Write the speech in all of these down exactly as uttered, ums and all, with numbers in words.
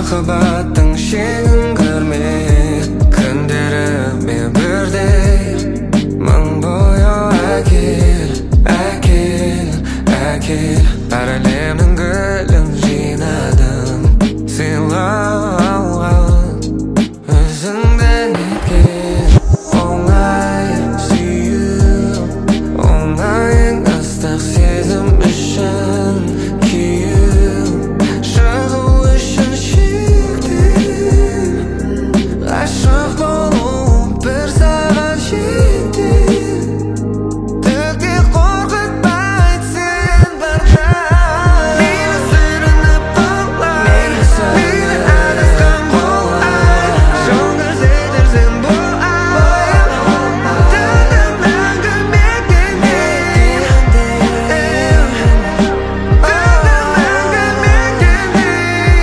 Махаббаттың шегін көрме, күндеріме бірдей мың бояу әкел, әкел, әкел. Әр әлемнің гүлін жинадым сыйлауға, өзіңден еткен. Оңай сүю, оңайың ыстық сезім үшін күйу, шығу үшін шектен. Ғашық болу бір сағат жетер, түкте қорқытпайды сен барда. Мейлі сүрініп қалай, мейлі адасқан болай, жол көрсетерсің болай, түннің мәңгі мекенде, түннің мәңгі мекенде.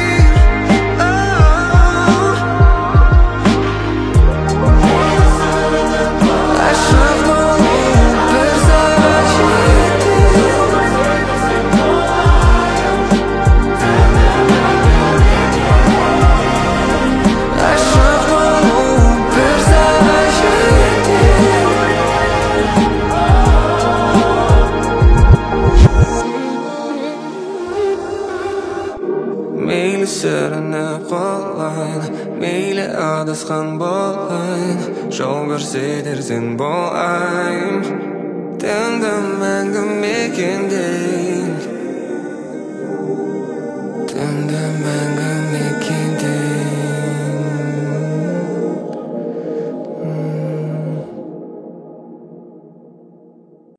Ғашық болу бір сағат жетер, ғашық болу бір сағат жетер. Мейлі сүрініп қалайын, мейлі адасқан болайын, жол көрсетерсің болайын, түнгі мәңгі мекенде.